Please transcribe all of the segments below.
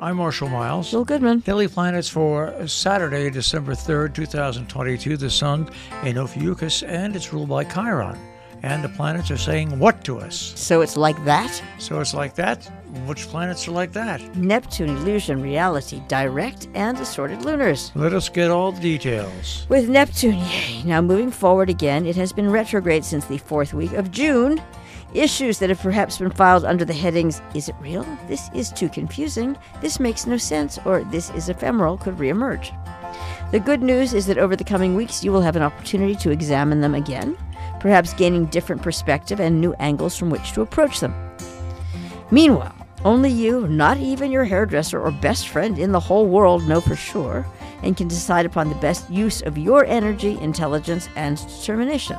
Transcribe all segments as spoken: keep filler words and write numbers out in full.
I'm Marshall Miles. Bill Goodman. Daily Planets for Saturday, December third, twenty twenty-two. The sun in Ophiuchus, and it's ruled by Chiron. And the planets are saying what to us? So it's like that? So it's like that? Which planets are like that? Neptune, illusion, reality, direct, and assorted lunars. Let us get all the details. With Neptune, yay. Now moving forward again, it has been retrograde since the fourth week of June. Issues that have perhaps been filed under the headings, is it real? This is too confusing. This makes no sense. Or this is ephemeral could reemerge. The good news is that over the coming weeks, you will have an opportunity to examine them again, perhaps gaining different perspective and new angles from which to approach them. Meanwhile, only you, not even your hairdresser or best friend in the whole world, know for sure and can decide upon the best use of your energy, intelligence, and determination.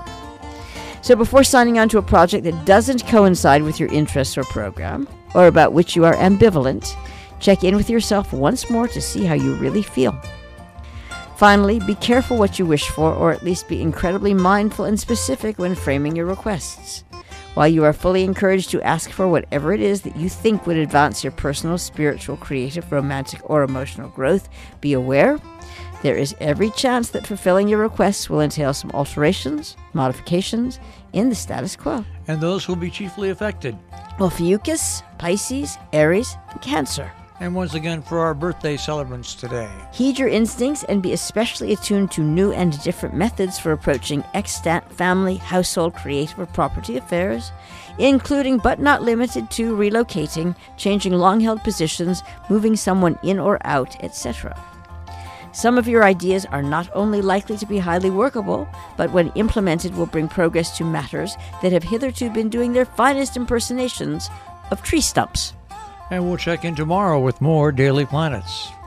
So before signing on to a project that doesn't coincide with your interests or program, or about which you are ambivalent, check in with yourself once more to see how you really feel. Finally, be careful what you wish for, or at least be incredibly mindful and specific when framing your requests. While you are fully encouraged to ask for whatever it is that you think would advance your personal, spiritual, creative, romantic, or emotional growth, be aware there is every chance that fulfilling your requests will entail some alterations, modifications in the status quo. And those will be chiefly affected. Ophiuchus, Pisces, Aries, and Cancer. And once again, for our birthday celebrants today. Heed your instincts and be especially attuned to new and different methods for approaching extant family, household, creative, or property affairs, including but not limited to relocating, changing long-held positions, moving someone in or out, et cetera. Some of your ideas are not only likely to be highly workable, but when implemented will bring progress to matters that have hitherto been doing their finest impersonations of tree stumps. And we'll check in tomorrow with more Daily Planets.